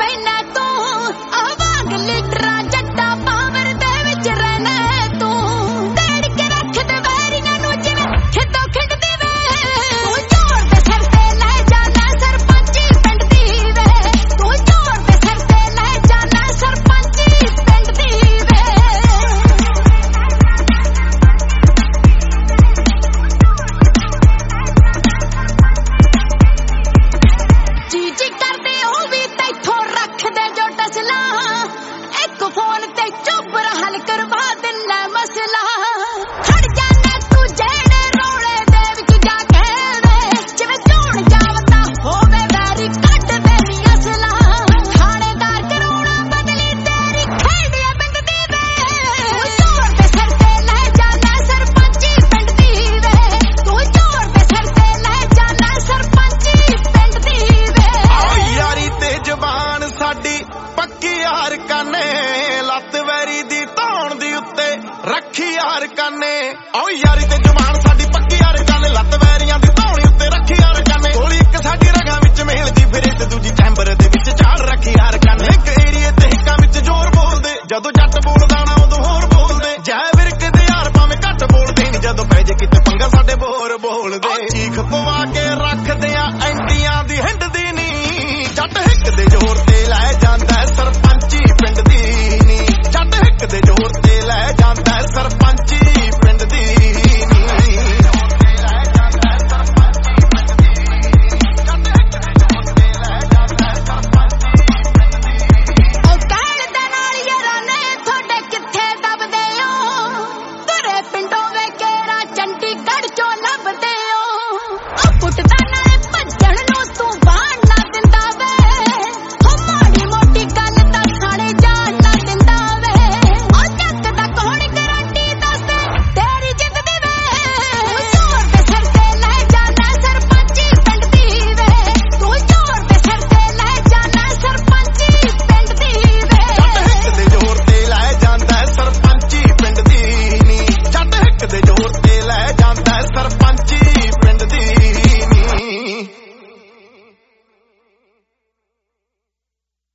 ਰਹਿਣਾ ਤੂੰ ਆਵਾਂਗ ਲੀਡਰਾਂ ਜੱਟਾ ਪਾਵਰ ਦੇ ਵਿੱਚ ਰਹਿਣਾ ਤੂੰ ਦੇੜ ਕੇ ਰੱਖਦੇ ਵੈਰੀਆਂ ਨੂੰ ਜਿਵੇਂ ਖਿੱਦੋ ਖਿੰਡਦੀ ਵੇ ਤੂੰ ਜ਼ੋਰ ਦੇ ਸਿਰ ਤੇ ਲੈ ਜਾਣਾ ਸਰਪੰਚੀ ਪਿੰਡ ਦੀ ਵੇ ਤੂੰ ਜ਼ੋਰ ਦੇ ਸਿਰ ਤੇ ਲੈ ਜਾਣਾ ਸਰਪੰਚੀ ਪਿੰਡ ਦੀ ਵੇ ਜੀ ਕਰਦੇ ਉਹ ਵੀ ਤੈਥੋਂ ਰੱਖਦੇ ਜੋ ਟਸਲਾ ਇੱਕ ਫੋਨ ਤੇ ਚੁੱਪ ਹੱਲ ਕਰਵਾ ਦਿੰਨਾ ਮਸਲਾ ਖੜ ਜਾਣਾ ਤੂੰ ਜਿਹੜੇ ਰੋਲੇ ਦੇ ਵਿੱਚ ਜਾ ਕੇ ਵੇ ਜਿਵੇਂ ਚੋਣ ਜਾਵਤਾ ਹੋਵੇ ਵੈਰੀ ਕੱਢ ਦੇਣੀ ਅਸਲਾ ਥਾਣੇਦਾਰ ਕਰਾਉਣਾ ਬਦਲੀ ਤੇਰੀ ਖੇਡਿਆ ਪਿੰਡ ਦੀ ਵੇ ਤੂੰ ਜ਼ੋਰ ਦੇ ਸਿਰ ਤੇ ਲੈ ਜਾਣਾ ਸਰਪੰਚੀ ਪਿੰਡ ਦੀ ਵੇ ਤੂੰ ਜ਼ੋਰ ਦੇ ਸਿਰ ਤੇ ਲੈ ਜਾਣਾ ਸਰਪੰਚੀ ਪਿੰਡ ਦੀ ਵੇ ਯਾਰੀ ਤੇ ਜ਼ਬਾਨ ਸਾਡੀ ਪੱਕੀ ਯਾਰ ਕਾਨੇ ਲੱਤ ਵੈਰੀ ਦੀ ਧੌਣ ਦੀ ਉੱਤੇ ਰੱਖੀ ਯਾਰ ਕਾਨੇ ਓ ਯਾਰੀ ਤੇ ਜ਼ਬਾਨ ਸਾਡੀ ਪੱਕੀ ਯਾਰ ਕਾਨੇ ਲੱਤ ਵੈਰੀਆਂ ਦੀ ਧੌਣ ਉੱਤੇ ਰੱਖੀ ਯਾਰ ਕਾਨੇ ਗੋਲੀ ਇੱਕ ਸਾਡੀ ਰਗਾਂ ਵਿੱਚ ਮੇਲਦੀ ਫਿਰੇ ਤੇ ਦੂਜੀ ਚੈਂਬਰ ਦੇ ਵਿੱਚ ਝਾੜ ਰੱਖੀ ਯਾਰ ਕਾਨੇ ਇੱਕ ਏਰੀਏ ਤੇ ਹਿੱਕਾਂ ਵਿੱਚ ਜ਼ੋਰ ਬੋਲਦੇ ਜਦੋਂ ਜੱਟ ਬੋਲਦਾ ਨਾ ਉਦੋਂ ਹੋਰ ਬੋਲਦੇ ਜੈ ਵਿਰਕ ਦੇ ਯਾਰ ਭਾਵੇਂ ਘੱਟ ਬੋਲਦੇ ਨੀ ਜਦੋਂ ਪੈ ਜੇ ਕਿਤੇ ਪੰਗਾ ਸਾਡੇ ਬੋਰ ਬੋਲਦੇ ਚੀਖ ਪਵਾ ਕੇ ਰੱਖਦੇ ਆ ਐਂਟੀਆਂ ਦੀ ਹਿੰਡਦੀ ਨੀ ਜੱਟ ਹਿੱਕ ਦੇ ਜ਼ੋਰ ਤੇ ਲੈ ਜਾਂਦਾ ਸਰਪੰਚੀ ਪਿੰਡ ਦੀ ਨੀ ਜੱਟ ਹਿੱਕ ਦੇ ਜ਼ੋਰ